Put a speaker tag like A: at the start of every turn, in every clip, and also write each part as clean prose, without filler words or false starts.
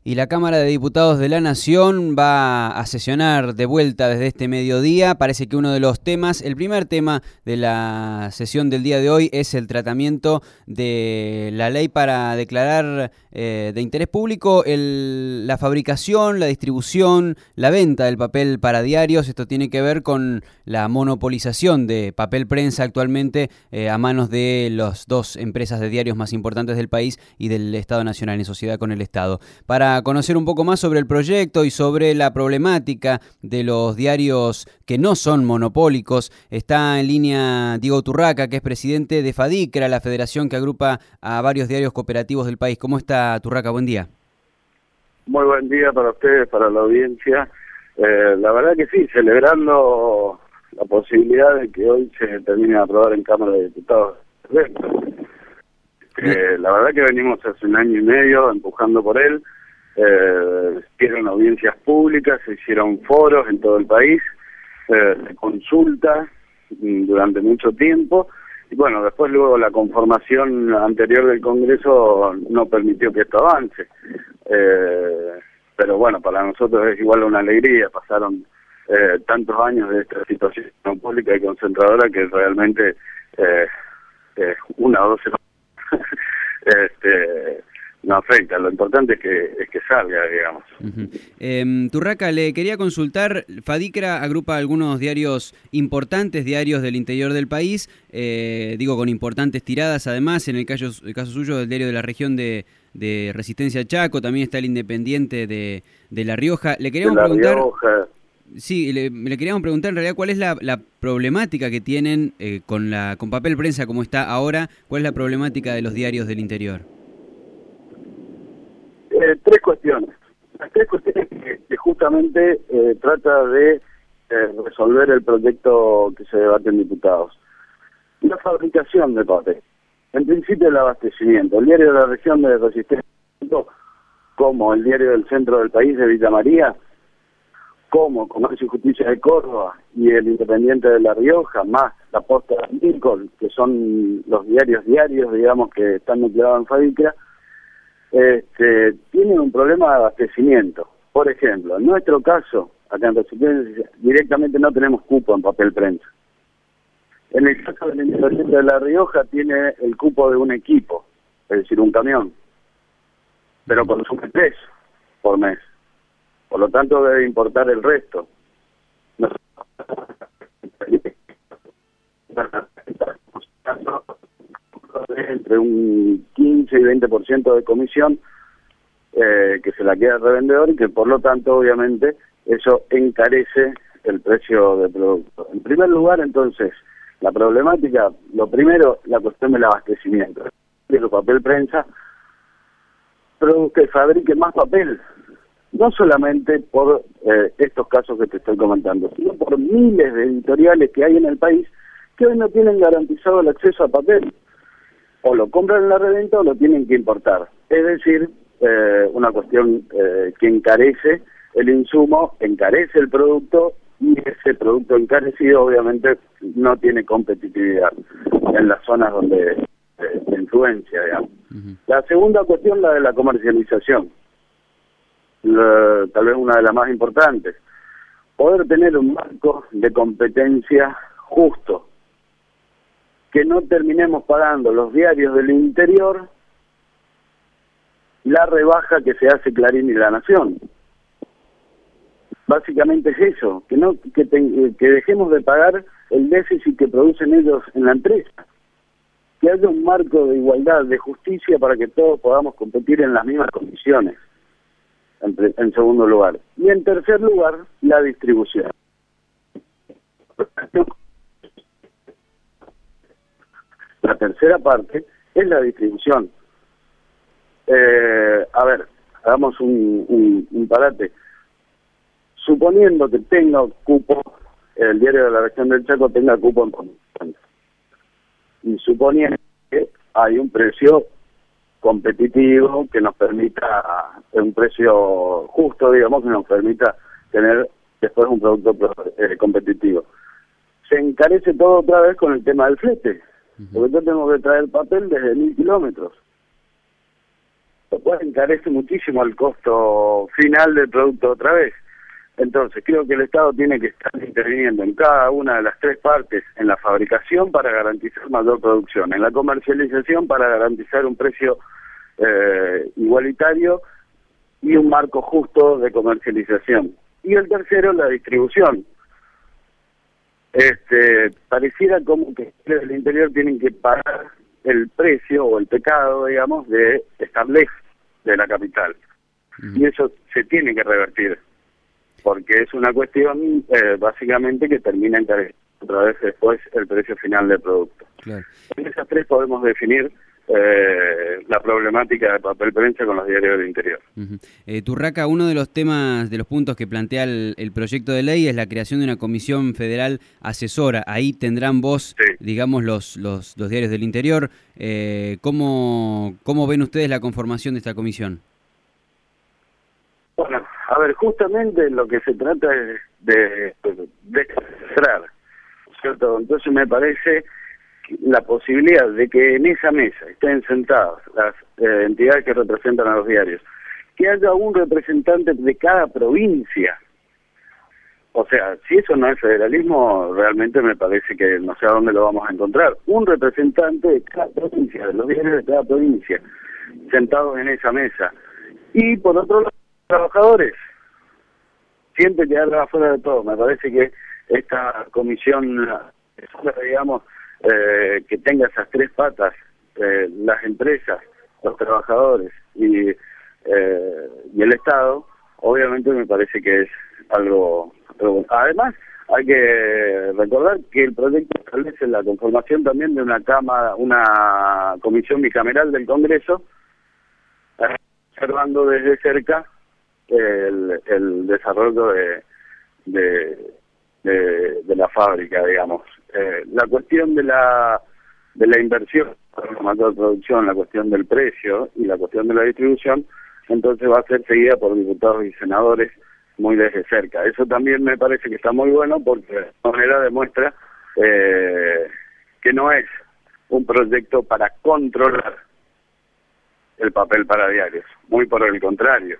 A: Y la Cámara de Diputados de la Nación va a sesionar de vuelta desde este mediodía. Parece que uno de los temas, el primer tema de la sesión del día de hoy es el tratamiento de la ley para declarar de interés público la fabricación, la distribución, la venta del papel para diarios. Esto tiene que ver con la monopolización de papel prensa actualmente a manos de las dos empresas de diarios más importantes del país y del Estado Nacional, en sociedad con el Estado. Para conocer un poco más sobre el proyecto y sobre la problemática de los diarios que no son monopólicos, está en línea Diego Turraca, que es presidente de FADICRA, la federación que agrupa a varios diarios cooperativos del país. ¿Cómo está, Turraca? Buen día.
B: Muy buen día para ustedes, para la audiencia. La verdad que sí, celebrando la posibilidad de que hoy se termine de aprobar en Cámara de Diputados. La verdad que venimos hace 1 año y medio empujando por él. Hicieron audiencias públicas, se hicieron foros en todo el país, se consulta durante mucho tiempo, y bueno, después luego la conformación anterior del Congreso no permitió que esto avance, pero bueno, para nosotros es igual una alegría. Pasaron tantos años de esta situación pública y concentradora que realmente una o dos semanas no afecta. Lo importante es que salga, digamos.
A: Turraca, le quería consultar, FADICRA agrupa algunos diarios importantes, diarios del interior del país, con importantes tiradas además. En el caso suyo, del diario de la región de Resistencia Chaco, también está el Independiente de La Rioja. Le queríamos preguntar... Sí, le queríamos preguntar en realidad cuál es la problemática que tienen con papel prensa como está ahora. ¿Cuál es la problemática de los diarios del interior?
B: Tres cuestiones. Las tres cuestiones que justamente trata de resolver el proyecto que se debate en diputados. La fabricación de papel. En principio el abastecimiento. El diario de la región de Resistencia, como el diario del centro del país de Villa María, como Comercio y Justicia de Córdoba y el Independiente de La Rioja, más la Posta de Lincoln, que son los diarios, digamos, que están nucleados en FADICRA, tienen un problema de abastecimiento. Por ejemplo, en nuestro caso, acá en Resistencia, directamente no tenemos cupo en papel prensa. En el caso del Independiente de La Rioja tiene el cupo de un equipo, es decir, un camión, pero consume 3 por mes. Por lo tanto, debe importar el resto. Entre un 15 y 20% de comisión que se la queda el revendedor, y que por lo tanto, obviamente, eso encarece el precio del producto. En primer lugar, entonces, la problemática, lo primero, la cuestión del abastecimiento. El papel prensa que fabrique más papel, no solamente por estos casos que te estoy comentando, sino por miles de editoriales que hay en el país que hoy no tienen garantizado el acceso a papel. O lo compran en la reventa o lo tienen que importar. Es decir, una cuestión que encarece el insumo, encarece el producto, y ese producto encarecido obviamente no tiene competitividad en las zonas donde de influencia, digamos. La segunda cuestión, la de la comercialización. Tal vez una de las más importantes, poder tener un marco de competencia justo, que no terminemos pagando los diarios del interior la rebaja que se hace Clarín y La Nación. Básicamente es eso, que dejemos de pagar el déficit que producen ellos en la empresa, que haya un marco de igualdad, de justicia, para que todos podamos competir en las mismas condiciones. En segundo lugar. Y en tercer lugar, la distribución. La tercera parte es la distribución. Hagamos un parate. Suponiendo que tenga cupo, el diario de la región del Chaco tenga cupo en papel, y suponiendo que hay un precio competitivo que nos permita, un precio justo, digamos, que nos permita tener después un producto competitivo. Se encarece todo otra vez con el tema del flete, porque yo tengo que traer papel desde 1000 kilómetros. lo cual encarece muchísimo el costo final del producto otra vez. Entonces, creo que el Estado tiene que estar interviniendo en cada una de las tres partes, en la fabricación para garantizar mayor producción, en la comercialización para garantizar un precio igualitario y un marco justo de comercialización. Y el tercero, la distribución. Pareciera como que los del interior tienen que pagar el precio o el pecado, digamos, de estar lejos de la capital. Y eso se tiene que revertir, porque es una cuestión básicamente que termina encareciendo otra vez después el precio final del producto. Claro. En esas tres podemos definir la problemática de papel prensa con los diarios del interior.
A: Turraca, uno de los temas, de los puntos que plantea el proyecto de ley es la creación de una comisión federal asesora. Ahí tendrán voz, sí, digamos, los diarios del interior. ¿Cómo ven ustedes la conformación de esta comisión?
B: Bueno, a ver, justamente lo que se trata es de cerrar, ¿cierto? Entonces me parece la posibilidad de que en esa mesa estén sentadas las entidades que representan a los diarios, que haya un representante de cada provincia. O sea, si eso no es federalismo, realmente me parece que no sé a dónde lo vamos a encontrar. Un representante de cada provincia, de los diarios de cada provincia, sentados en esa mesa. Y por otro lado, trabajadores, siempre quedarla afuera de todo. Me parece que esta comisión, digamos, que tenga esas tres patas, las empresas, los trabajadores y el Estado, obviamente me parece que es algo bueno. Además, hay que recordar que el proyecto establece la conformación también de una comisión bicameral del Congreso, observando desde cerca el desarrollo de la fábrica, digamos. La cuestión de la inversión para la mayor producción, la cuestión del precio y la cuestión de la distribución, entonces va a ser seguida por diputados y senadores muy desde cerca. Eso también me parece que está muy bueno, porque de alguna manera demuestra que no es un proyecto para controlar el papel para diarios, muy por el contrario.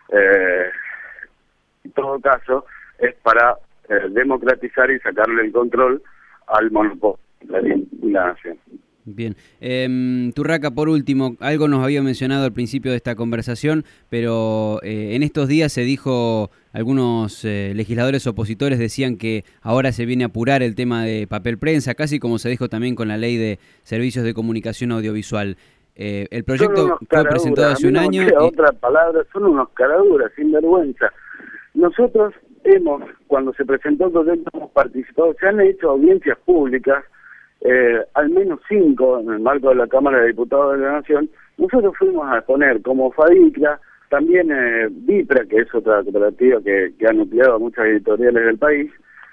B: En todo caso, es para democratizar y sacarle el control al monopolio de la nación.
A: Bien. Turraca, por último, algo nos había mencionado al principio de esta conversación, pero en estos días se dijo, algunos legisladores opositores decían que ahora se viene a apurar el tema de papel prensa, casi como se dijo también con la ley de servicios de comunicación audiovisual. El proyecto fue presentado hace un año.
B: Otra palabra, son unos caraduras, sin vergüenza. Nosotros cuando se presentó el proyecto, hemos participado, se han hecho audiencias públicas, al menos 5 en el marco de la Cámara de Diputados de la Nación. Nosotros fuimos a exponer como FADICRA, también VIPRA, que es otra cooperativa que ha nucleado muchas editoriales del país.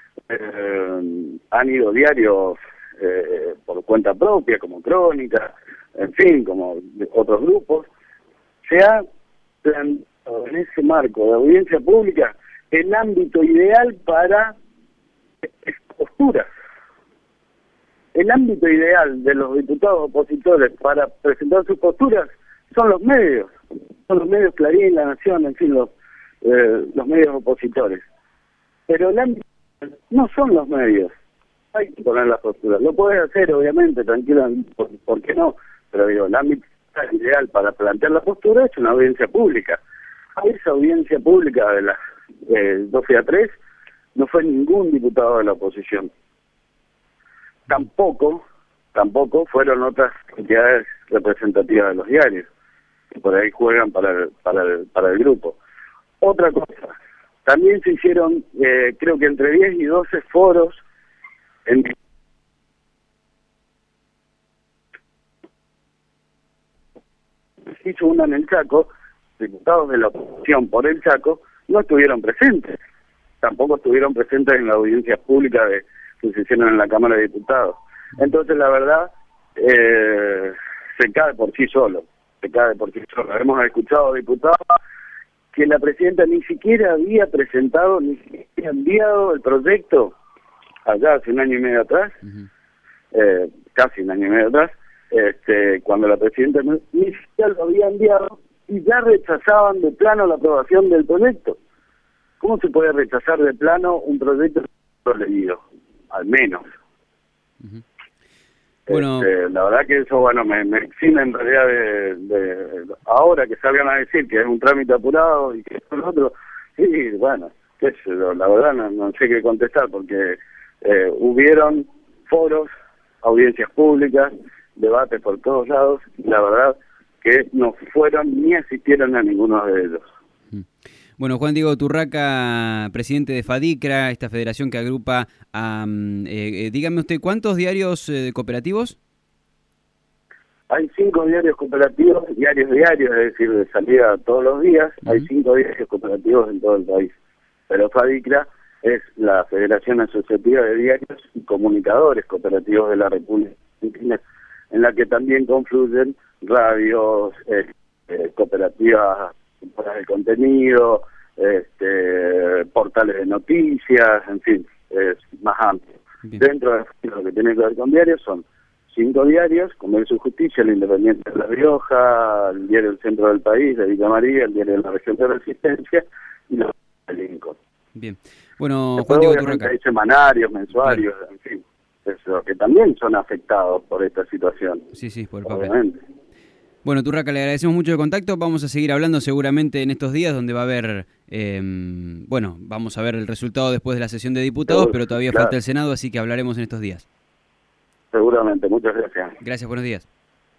B: Han ido diarios por cuenta propia, como Crónica, en fin, como otros grupos. Se ha planteado en ese marco de audiencia pública el ámbito ideal para posturas. El ámbito ideal de los diputados opositores para presentar sus posturas son los medios Clarín, La Nación, en fin, los medios opositores. Pero el ámbito no son los medios. Hay que poner las posturas. Lo puedes hacer, obviamente, tranquilo, ¿por qué no? Pero digo, el ámbito ideal para plantear la postura es una audiencia pública. A esa audiencia pública de las 12 a 3 no fue ningún diputado de la oposición. Tampoco fueron otras entidades representativas de los diarios, que por ahí juegan para el grupo. Otra cosa, también se hicieron, creo que entre 10 y 12 foros se hizo una en el Chaco. Diputados de la oposición por el Chaco no estuvieron presentes, tampoco estuvieron presentes en la audiencia pública que se hicieron en la Cámara de Diputados. Entonces, la verdad, se cae por sí solo. Hemos escuchado diputados que la presidenta ni siquiera había presentado, ni siquiera enviado el proyecto allá hace un año y medio atrás, casi un año y medio atrás, cuando la presidenta ni siquiera lo había enviado, y ya rechazaban de plano la aprobación del proyecto. ¿Cómo se puede rechazar de plano un proyecto leído? Al menos.
A: Bueno,
B: la verdad que eso, bueno, me exime en realidad de ahora que salgan a decir que es un trámite apurado y que esto es lo otro. Sí, bueno, qué sé yo, la verdad no sé qué contestar, porque hubieron foros, audiencias públicas, debates por todos lados, y la verdad que no fueron ni asistieron a ninguno de ellos.
A: Bueno, Juan Diego Turraca, presidente de FADICRA, esta federación que agrupa a... dígame usted, ¿cuántos diarios cooperativos?
B: Hay 5 diarios cooperativos, diarios, es decir, de salida todos los días. Hay 5 diarios cooperativos en todo el país. Pero FADICRA es la Federación Asociativa de Diarios y Comunicadores Cooperativos de la República Argentina, en la que también confluyen radios, cooperativas de contenido, portales de noticias, en fin, es más amplio. Bien. Dentro de lo que tiene que ver con diarios son 5 diarios: Comercio y Justicia, El Independiente de La Rioja, el diario El Centro del País, de Villa María, el diario de la Región de Resistencia y los de Lincoln.
A: Bien. Bueno,
B: después,
A: Juan Diego
B: obviamente,
A: Turraca,
B: hay semanarios, mensuarios, claro, en fin, eso, que también son afectados por esta situación.
A: Sí, por el papel.
B: Obviamente.
A: Bueno, Turraca, le agradecemos mucho el contacto. Vamos a seguir hablando seguramente en estos días, donde va a haber, vamos a ver el resultado después de la sesión de diputados, pero todavía falta el Senado, así que hablaremos en estos días.
B: Seguramente, muchas gracias.
A: Gracias, buenos días.